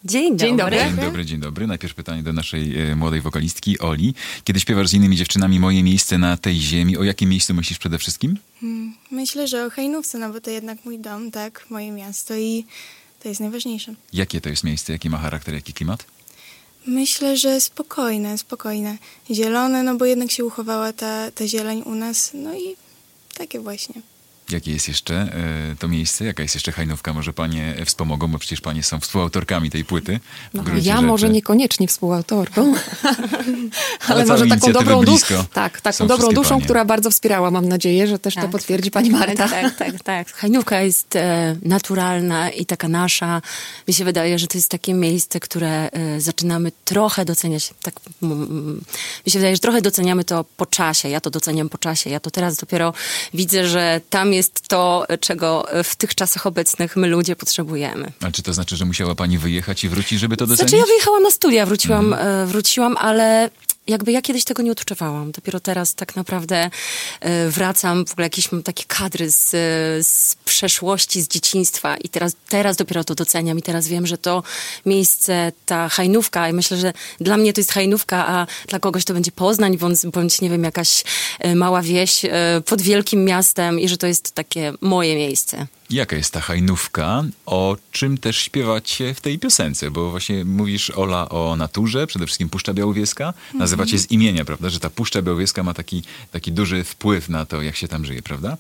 Dzień dobry. Dzień dobry. Najpierw pytanie do naszej młodej wokalistki Oli. Kiedy śpiewasz z innymi dziewczynami Moje miejsce na tej ziemi, o jakim miejscu myślisz przede wszystkim? Myślę, że o Hajnówce, no bo to jednak mój dom, tak, moje miasto i to jest najważniejsze. Jakie to jest miejsce, jaki ma charakter, jaki klimat? Myślę, że spokojne. Zielone, no bo jednak się uchowała ta zieleń u nas, no i takie właśnie. Jakie jest jeszcze to miejsce? Jaka jest jeszcze Hajnówka? Może panie wspomogą, bo przecież panie są współautorkami tej płyty. Ja może niekoniecznie współautorką, ale może taką dobrą duszą. Taką dobrą duszą, która bardzo wspierała, mam nadzieję, że też to potwierdzi pani Marta. Tak. Hajnówka jest naturalna i taka nasza. Mi się wydaje, że to jest takie miejsce, które zaczynamy trochę doceniać. Tak, mi się wydaje, że trochę doceniamy to po czasie. Ja to doceniam po czasie. Ja to teraz dopiero widzę, że tam jest to, czego w tych czasach obecnych my ludzie potrzebujemy. Ale czy to znaczy, że musiała pani wyjechać i wrócić, żeby to docenić? Znaczy ja wyjechałam na studia, wróciłam, ale jakby ja kiedyś tego nie odczuwałam. Dopiero teraz tak naprawdę wracam, w ogóle jakieś mam takie kadry z przeszłości, z dzieciństwa i teraz dopiero to doceniam i teraz wiem, że to miejsce, ta Hajnówka i myślę, że dla mnie to jest Hajnówka, a dla kogoś to będzie Poznań, bądź nie wiem, jakaś mała wieś pod wielkim miastem i że to jest takie moje miejsce. Jaka jest ta Hajnówka? O czym też śpiewacie w tej piosence? Bo właśnie mówisz, Ola, o naturze, przede wszystkim Puszcza Białowieska. Nazywacie z imienia, prawda? Że ta Puszcza Białowieska ma taki duży wpływ na to, jak się tam żyje, prawda?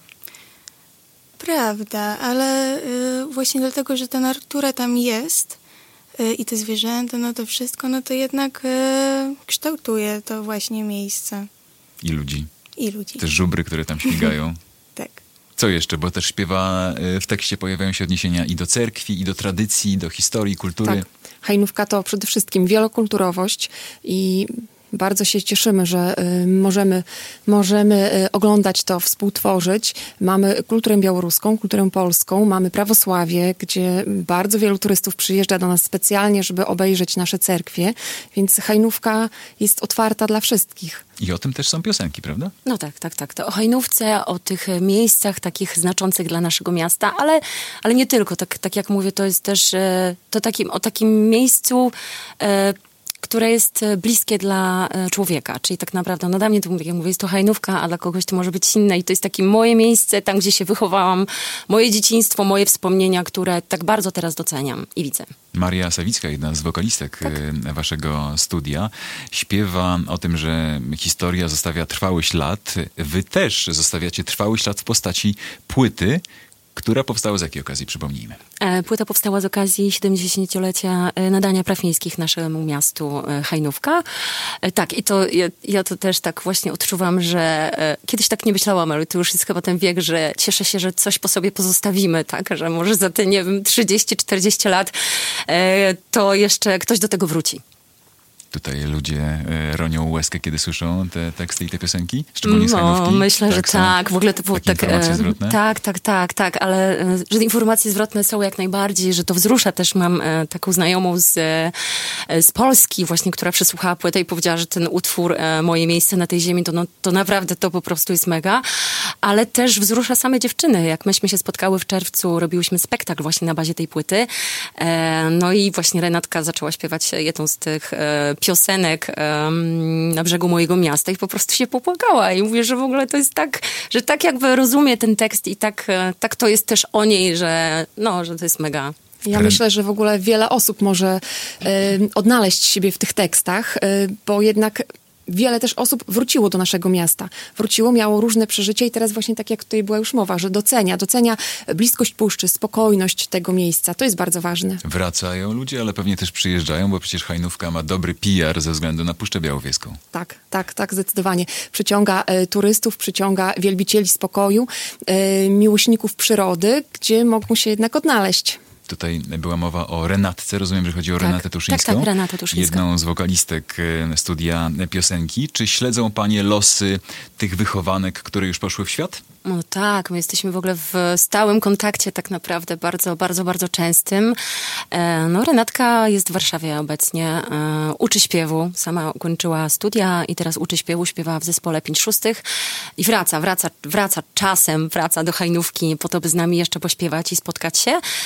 Prawda, ale właśnie dlatego, że ta natura tam jest i te zwierzęta, no to wszystko, no to jednak kształtuje to właśnie miejsce. I ludzi. I Te żubry, które tam śmigają. Tak. Co jeszcze? Bo też w tekście pojawiają się odniesienia i do cerkwi, i do tradycji, i do historii, kultury. Tak. Hajnówka to przede wszystkim wielokulturowość i bardzo się cieszymy, że możemy oglądać to, współtworzyć. Mamy kulturę białoruską, kulturę polską, mamy prawosławie, gdzie bardzo wielu turystów przyjeżdża do nas specjalnie, żeby obejrzeć nasze cerkwie, więc Hajnówka jest otwarta dla wszystkich. I o tym też są piosenki, prawda? No tak. To o Hajnówce, o tych miejscach takich znaczących dla naszego miasta, ale nie tylko. Tak jak mówię, to jest też o takim miejscu, które jest bliskie dla człowieka. Czyli tak naprawdę, no dla mnie to, jak mówię, jest to Hajnówka, a dla kogoś to może być inne. I to jest takie moje miejsce, tam gdzie się wychowałam, moje dzieciństwo, moje wspomnienia, które tak bardzo teraz doceniam i widzę. Maria Sawicka, jedna z wokalistek waszego studia, śpiewa o tym, że historia zostawia trwały ślad. Wy też zostawiacie trwały ślad w postaci płyty, która powstała z jakiej okazji, przypomnijmy? Płyta powstała z okazji 70-lecia nadania praw miejskich naszemu miastu Hajnówka. Tak, i to ja to też tak właśnie odczuwam, że kiedyś tak nie myślałam, ale to już jest chyba ten wiek, że cieszę się, że coś po sobie pozostawimy, tak, że może za te, nie wiem, 30-40 lat to jeszcze ktoś do tego wróci. Tutaj ludzie ronią łezkę, kiedy słyszą te teksty i te piosenki? Szczególnie z Hajnówki? Myślę, że tak. W ogóle to było tak... Informacje zwrotne? Tak, ale że informacje zwrotne są jak najbardziej, że to wzrusza. Też mam taką znajomą z Polski właśnie, która przesłuchała płytę i powiedziała, że ten utwór Moje miejsce na tej ziemi, to naprawdę to po prostu jest mega. Ale też wzrusza same dziewczyny. Jak myśmy się spotkały w czerwcu, robiłyśmy spektakl właśnie na bazie tej płyty. No i właśnie Renatka zaczęła śpiewać jedną z tych piosenek na brzegu mojego miasta i po prostu się popłakała i mówię, że w ogóle to jest tak, że tak jakby rozumie ten tekst i tak to jest też o niej, że to jest mega. Ja myślę, że w ogóle wiele osób może odnaleźć siebie w tych tekstach, bo jednak wiele też osób wróciło do naszego miasta. Miało różne przeżycia i teraz właśnie tak jak tutaj była już mowa, że docenia bliskość puszczy, spokojność tego miejsca. To jest bardzo ważne. Wracają ludzie, ale pewnie też przyjeżdżają, bo przecież Hajnówka ma dobry PR ze względu na Puszczę Białowieską. Tak, zdecydowanie. Przyciąga turystów, przyciąga wielbicieli spokoju, miłośników przyrody, gdzie mogą się jednak odnaleźć. Tutaj była mowa o Renatce. Rozumiem, że chodzi o Renatę Tuszyńską. Tak, Renatę Tuszyńską. Jedną z wokalistek studia piosenki. Czy śledzą panie losy tych wychowanek, które już poszły w świat? No tak, my jesteśmy w ogóle w stałym kontakcie tak naprawdę, bardzo, bardzo, bardzo częstym. Renatka jest w Warszawie obecnie, uczy śpiewu, sama ukończyła studia i teraz uczy śpiewu, śpiewa w zespole 5/6 i wraca czasem do Hajnówki po to, by z nami jeszcze pośpiewać i spotkać się.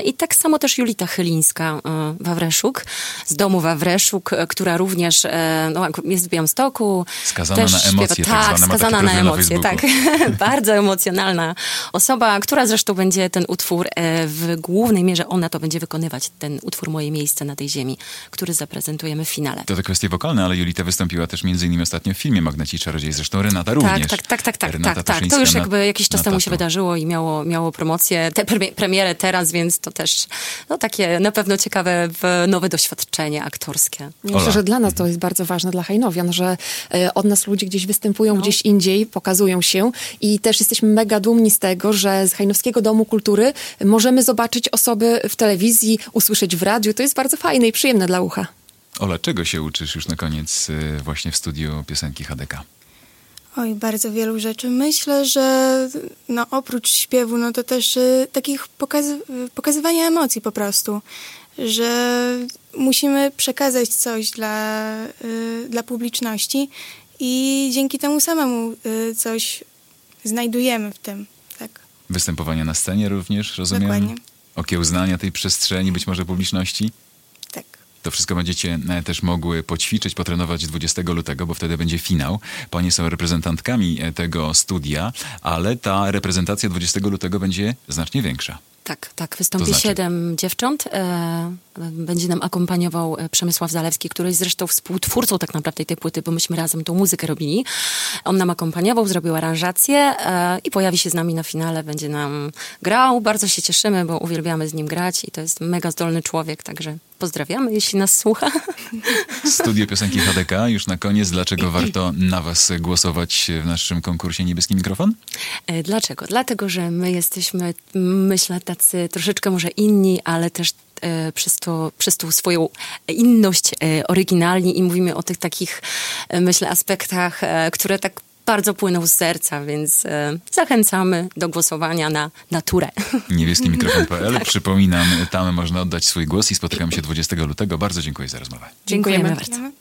I tak samo też Julita Chylińska, Wawreszuk, z domu Wawreszuk, która również jest w Białymstoku. Skazana też na emocje, śpiewa, tak zwane, ma skazana taki na profil na emocje, tak. Bardzo emocjonalna osoba, która zresztą będzie ten utwór w głównej mierze, ona to będzie wykonywać, ten utwór Moje miejsce na tej ziemi, który zaprezentujemy w finale. To kwestie wokalne, ale Julita wystąpiła też między innymi ostatnio w filmie Magneci Czarodziej, zresztą Renata również. Tak. To już jakby jakiś czas temu się wydarzyło i miało promocję, premierę teraz, więc to też takie na pewno ciekawe nowe doświadczenie aktorskie. Myślę, że dla nas to jest bardzo ważne, dla hajnowian, że od nas ludzie gdzieś występują, gdzieś indziej, pokazują się i też jesteśmy mega dumni z tego, że z Hajnowskiego Domu Kultury możemy zobaczyć osoby w telewizji, usłyszeć w radiu. To jest bardzo fajne i przyjemne dla ucha. Ola, czego się uczysz już na koniec właśnie w studiu piosenki HDK? Oj, bardzo wielu rzeczy. Myślę, że oprócz śpiewu, to też takich pokazywania emocji po prostu, że musimy przekazać coś dla publiczności i dzięki temu samemu coś znajdujemy w tym, tak. Występowania na scenie również, rozumiem? Dokładnie. Okiełznania tej przestrzeni, być może publiczności? Tak. To wszystko będziecie też mogły poćwiczyć, potrenować 20 lutego, bo wtedy będzie finał. Panie są reprezentantkami tego studia, ale ta reprezentacja 20 lutego będzie znacznie większa. Tak. Wystąpi 7 dziewcząt. Będzie nam akompaniował Przemysław Zalewski, który jest zresztą współtwórcą tak naprawdę tej płyty, bo myśmy razem tą muzykę robili. On nam akompaniował, zrobił aranżację i pojawi się z nami na finale, będzie nam grał. Bardzo się cieszymy, bo uwielbiamy z nim grać i to jest mega zdolny człowiek, także pozdrawiamy, jeśli nas słucha. Studio piosenki HDK, już na koniec. Dlaczego warto na was głosować w naszym konkursie Niebieski Mikrofon? Dlaczego? Dlatego, że my jesteśmy, myślę, tacy troszeczkę może inni, ale też przez tą swoją inność oryginalni i mówimy o tych takich, myślę, aspektach, które tak bardzo płyną z serca, więc zachęcamy do głosowania na naturę. Niebieskimikrofon.pl. Tak. Przypominam, tam można oddać swój głos i spotykamy się 20 lutego. Bardzo dziękuję za rozmowę. Dziękujemy bardzo.